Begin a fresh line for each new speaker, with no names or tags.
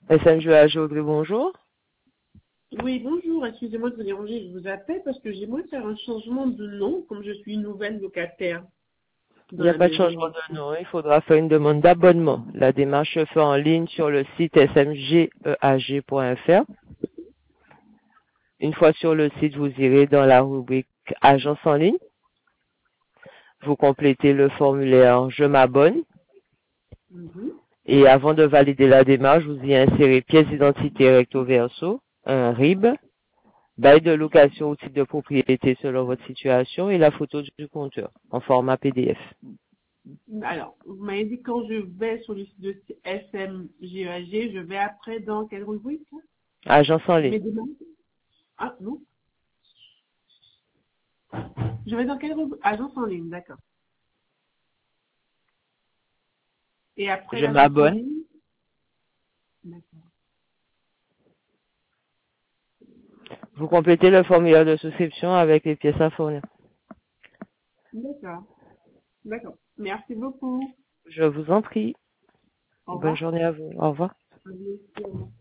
SMGAG Audrey, bonjour.
Oui, bonjour, excusez-moi de vous déranger, je vous appelle parce que j'aimerais faire un changement de nom, comme je suis une nouvelle locataire
Il
dans
n'y a
la
pas de
maison.
changement de nom, il faudra faire une demande d'abonnement. La démarche se fait en ligne sur le site smgeag.fr. Une fois sur le site, vous irez dans la rubrique Agence en ligne. Vous complétez le formulaire Je m'abonne.
Mhm.
Et avant de valider la démarche, vous y insérez pièce d'identité recto verso, un RIB, bail de location ou titre de propriété selon votre situation et la photo du compteur en format PDF.
Alors, vous m'avez dit quand je vais sur le site de SMGAG, je vais après dans quelle rubrique là?
Agence en ligne.
Mes demandes. Ah, non. Je vais dans quelle rubrique? Agence en ligne, d'accord. Et après
Je
l'agence en
m'abonne.
ligne? D'accord.
Vous complétez le formulaire de souscription avec les pièces à fournir.
D'accord. D'accord. Merci beaucoup.
Je vous en prie.
Au
Bonne
revoir.
journée à vous. Au revoir.
Au revoir.